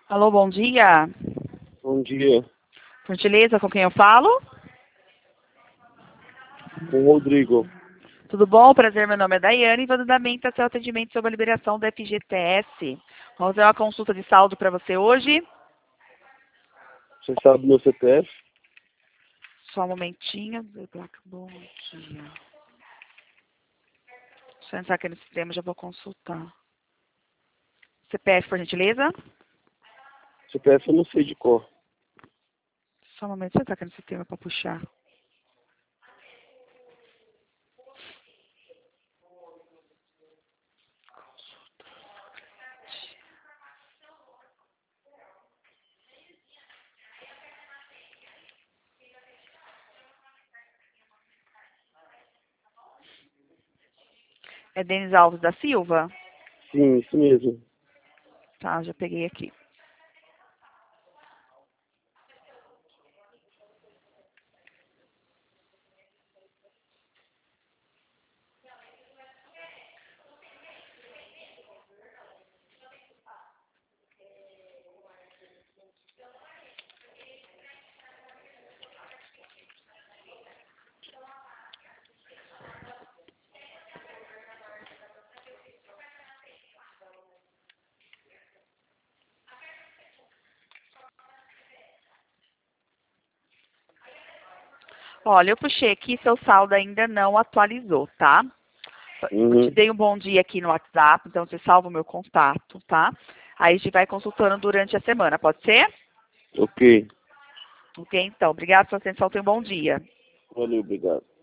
Alô, bom dia. Bom dia, Por gentileza, com quem eu falo? com o Rodrigo. Tudo bom? Prazer, meu nome é Daiane e vou dar andamento ao seu atendimento sobre a liberação do FGTS. Vamos fazer uma consulta de saldo para você hoje. Você sabe meu CPF? Só um momentinho. Bom dia. Deixa eu entrar aqui no sistema, já vou consultar. CPF, por gentileza? CPF eu não sei de cor. Só um momento, deixa eu entrar aqui no sistema para puxar. É Denis Alves da Silva? Sim, isso mesmo. Tá, já peguei aqui. Olha, eu puxei aqui, seu saldo ainda não atualizou, tá? Eu te Uhum. dei um bom dia aqui no WhatsApp, então você salva o meu contato, tá? Aí a gente vai consultando durante a semana, pode ser? Ok. Ok, então. Obrigada pela sua atenção, tenha um bom dia. Valeu, obrigado.